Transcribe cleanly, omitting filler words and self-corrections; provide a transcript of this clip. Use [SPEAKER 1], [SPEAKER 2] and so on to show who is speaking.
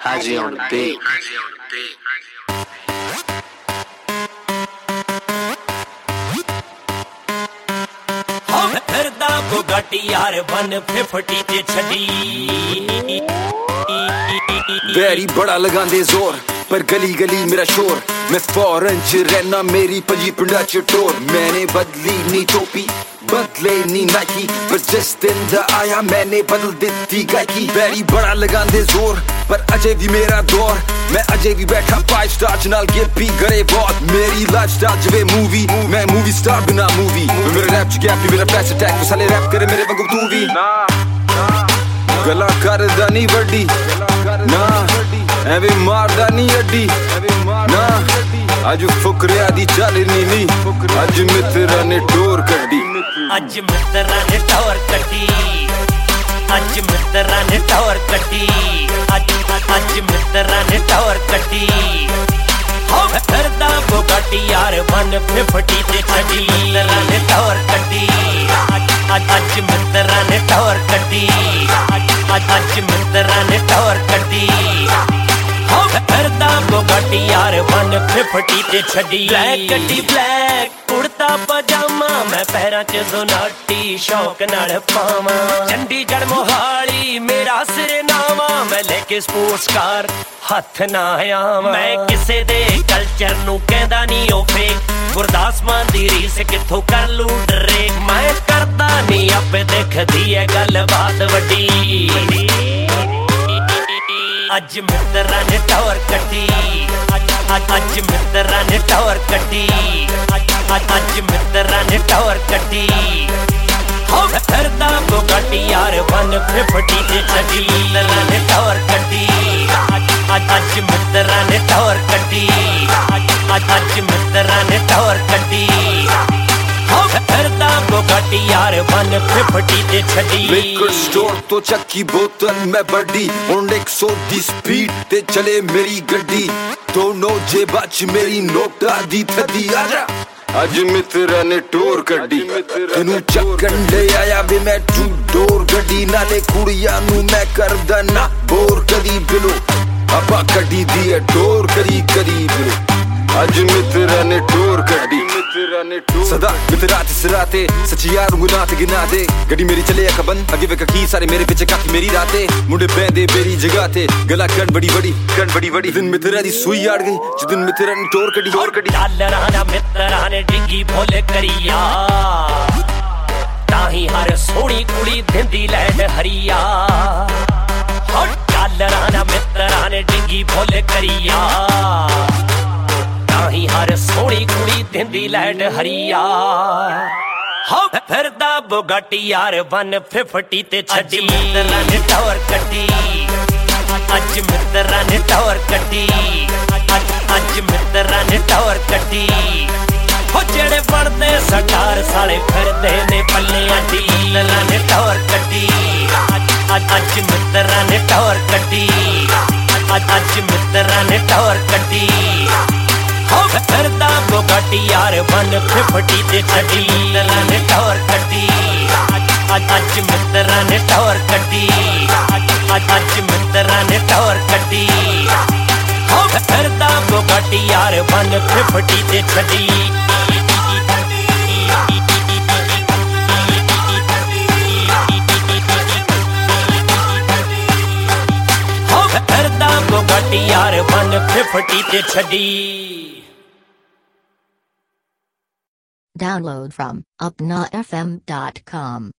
[SPEAKER 1] Haji on the beat.
[SPEAKER 2] ਫਿਰਦਾ ਬੁਗਾਟੀ ਯਾਰ 150 ਤੇ ਛੱਡੀ
[SPEAKER 3] ਵੈਰੀ ਬੜਾ ਲਗਾਂਦੇ ਜ਼ੋਰ ਪਰ ਗਲੀ ਗਲੀ ਮੇਰਾ ਸ਼ੋਰ ਮੈਂ ਫੌਰਨ ਚ ਰਹਿਣਾ ਮੇਰੀ ਪੰਜੀ ਪਿੰਡਾਂ ਚ ਟੋਰ ਮੈਨੇ ਬਦਲੀ ਨੀ ਟੋਪੀ बदले नी नाइकी पर जिस दिन दा आया मैंने बदल दी गायकी वैरी बड़ा लगांदे जोर पर अजय भी मेरा दौर मैं अजय भी बैठा 5 स्टार च नाल गिप्पी करे बहुत मेरी लाइफ स्टाइल जवे मूवी मैं मूवी स्टार बिना मूवी मेरा रैप च गैप मेरा फ्लैश अटैक साले रैप करे मेरे वांगू तू भी गला करदा नी वड्डी ना ਐਵੇਂ ਮਾਰਦਾ ਨੀ ਅੱਡੀ ਨਾ ਅੱਜ ਫੁਕਰਿਆ ਦੀ ਚੱਲਣੀ ਨੀ ਅੱਜ ਮਿੱਤਰਾਂ ਨੇ ਟੋਰ ਕੱਢੀ
[SPEAKER 2] ਅੱਜ ਮਿੱਤਰਾਂ ਨੇ ਟੋਰ ਕੱਢੀ ਅੱਜ ਮਿੱਤਰਾਂ ਨੇ ਟੋਰ ਕੱਢੀ ਅੱਜ ਮਿੱਤਰਾਂ ਨੇ ਟੋਰ ਕੱਢੀ ਹੋ ਫਿਰਦਾ ਬੁਗਾਟੀ ਯਾਰ 150 ਤੇ ਛੱਡੀ ਮਿੱਤਰਾਂ ਨੇ ਟੋਰ ਕੱਢੀ ਅੱਜ ਮਿੱਤਰਾਂ ਨੇ ਟੋਰ ਕੱਢੀ ਅੱਜ ਮਿੱਤਰਾਂ ਨੇ ਟੋਰ ਕੱਢੀ ਫਿਰਦਾ ਬੁਗਾਟੀ ਯਾਰ 150 ਤੇ ਛੱਡੀ ਬਲੈਕ ਗੱਡੀ ਬਲੈਕ ਕੁੜਤਾ ਪਜਾਮਾ ਮੈਂ ਪੈਰਾਂ 'ਚ ਜ਼ੋਨਾਟੀ ਸ਼ੌਕ ਨਾਲ ਪਾਵਾਂ ਚੰਡੀਗੜ੍ਹ ਮੋਹਾਲੀ ਮੇਰਾ ਸਿਰਨਾਵਾ ਮੈਂ ਲੈ ਕੇ ਸਪੋਰਟਸ ਕਾਰ ਹੱਥ ਨਾ ਆਵਾਂ ਮੈਂ ਕਿਸੇ ਦੇ ਕਲਚਰ ਨੂੰ ਕਹਿੰਦਾ ਨਹੀਂ ਉਹ ਫੇਕ ਗੁਰਦਾਸ ਮਾਨ ਦੀ ਰੀਸ ਕਿੱਥੋਂ ਕਰ ਲੂ ਡਰੇ ਮੈਂ ਕਰਦਾ ਨਹੀਂ ਆਪੇ ਦੇਖਦੀ ਐ ਗੱਲ ਬਾਤ ਵੱਡੀ ਅੱਜ ਮਿੱਤਰਾਂ ਨੇ ਟੌਰ ਕੱਢੀ ਅੱਜ ਮਿੱਤਰਾਂ ਨੇ ਟੌਰ ਕੱਢੀ ਅੱਜ ਮਿੱਤਰਾਂ ਨੇ ਟੌਰ ਕੱਢੀ ਹੋ ਫਿਰਦਾ ਬੁਗਾਟੀ ਯਾਰ 150 ਤੇ ਛੱਡੀ ਮਿੱਤਰਾਂ ਨੇ ਟੌਰ ਕੱਢੀ ਅੱਜ ਮਿੱਤਰਾਂ ਨੇ ਟੌਰ ਕੱਢੀ ਅੱਜ ਮਿੱਤਰਾਂ ਨੇ ਟੌਰ ਕੱਢੀ ਫਿਰਦਾ ਬੁਗਾਟੀ ਯਾਰ 150 ਤੇ ਛੱਡੀ
[SPEAKER 3] ਲਿਕਰ ਸਟੋਰ ਤੋਂ ਚੱਕੀ ਬੋਤਲ ਮੈਂ ਵੱਡੀ ਹੁਣ 100 ਦੀ ਸਪੀਡ ਤੇ ਚਲੇ ਮੇਰੀ ਗੱਡੀ ਦੋਨੋਂ ਜੇਬਾਂ 'ਚ ਮੇਰੀ ਨੋਟਾਂ ਦੀ ਥੱਦੀ ਆਜਾ ਅੱਜ ਮਿੱਤਰਾਂ ਨੇ ਟੋਰ ਕੱਢੀ ਤੈਨੂੰ ਚੱਕਣ ਲੈ ਆਇਆ ਵੇ ਮੈਂ ਟੂ ਡੋਰ ਗੱਡੀ ਨਾਲੇ ਕੁੜੀਆਂ ਨੂੰ ਮੈਂ ਕਰਦਾ ਨਾ ਬੋਰ ਕਦੀ ਬਿਲੋ ਆਪਾਂ ਕੱਢੀ ਦੀ ਐ ਟੋਰ ਕਰੀ ਕਰੀ ਬਿਲੋ ਅੱਜ ਮਿੱਤਰਾਂ ਨੇ ਟੋਰ ਕੱਢੀ ਸਦਾ ਮਿੱਤਰਾਂ ਤੇ ਸਿਰਾਂ ਤੇ ਸੱਚੀ ਯਾਰ ਗੁਨਾਹ ਤੇ ਗਿਨਾ ਦੇ ਗੱਡੀ ਮੇਰੀ ਚੱਲੇ ਅੱਖ ਬੰਦ ਅੱਗੇ ਵੇਖ ਕੀ ਸਾਰੇ ਮੇਰੇ ਪਿੱਛੇ ਕਾਕੀ ਮੇਰੀ ਰਾਤੇ ਮੁੰਡੇ ਬੈਂਦੇ ਮੇਰੀ ਜਗ੍ਹਾ ਤੇ ਗਲਾ ਕਣ ਬੜੀ ਵੜੀ ਦਿਨ ਮਿੱਤਰਾਂ ਦੀ ਸੂਈ ਆੜ ਗਈ ਜਿੱਦਨ ਮਿੱਤਰਾਂ ਨੇ ਟੋਰ ਕੱਢੀ
[SPEAKER 2] ਡਾਲਰਾਂ ਦਾ ਮਿੱਤਰਾਂ ਨੇ ਡਿੱਗੀ ਫੁੱਲ ਕਰੀਆ ਤਾਂ ਹੀ ਹਰ ਸੋਹਣੀ ਕੁੜੀ ਦਿੰਦੀ ਲੈਂਡ ਹਰੀਆ ਹੋ ਡਾਲਰਾਂ ਦਾ ਮਿੱਤਰਾਂ ਨੇ ਡਿੱਗੀ ਫੁੱਲ ਕਰੀਆ ਹੀ ਹਰ ਸੋਹਣੀ ਕੁੜੀ ਦਿੰਦੀ ਲੈਂਡ ਹਰੀਆ ਹੋ ਫਿਰਦਾ ਬੁਗਾਟੀ ਯਾਰ 150 ਤੇ ਛੱਡੀ ਮਿੱਤਰਾਂ ਨੇ ਟੌਰ ਕੱਢੀ ਅੱਜ ਮਿੱਤਰਾਂ ਨੇ ਟੌਰ ਕੱਢੀ ਅੱਜ ਮਿੱਤਰਾਂ ਨੇ ਟੌਰ ਕੱਢੀ ਹੋ ਜਿਹੜੇ ਬਣਦੇ ਸਰਦਾਰ ਸਾਲੇ ਫਿਰਦੇ ਨੇ ਪੱਲਿਆਂ ਦੀ ਮਿੱਤਰਾਂ ਨੇ ਟੌਰ ਕੱਢੀ ਅੱਜ ਮਿੱਤਰਾਂ ਨੇ ਟੌਰ ਕੱਢੀ ਅੱਜ ਮਿੱਤਰਾਂ ਨੇ ਟੌਰ ਕੱਢੀ ਹੋ ਫਿਰਦਾ ਬੁਗਾਟੀ ਯਾਰ 150 ਤੇ ਛੱਡੀ ਮਿੱਤਰਾਂ ਨੇ ਟੌਰ ਕੱਢੀ ਅੱਜ ਮਿੱਤਰਾਂ ਨੇ ਟੌਰ ਕੱਢੀ ਅੱਜ ਮਿੱਤਰਾਂ ਨੇ ਟੌਰ ਕੱਢੀ ਹੋ ਫਿਰਦਾ ਬੁਗਾਟੀ ਯਾਰ 150 ਤੇ ਛੱਡੀ ਹੋ ਫਿਰਦਾ ਬੁਗਾਟੀ ਯਾਰ 150 ਤੇ ਛੱਡੀ
[SPEAKER 4] Download from upnafm.com.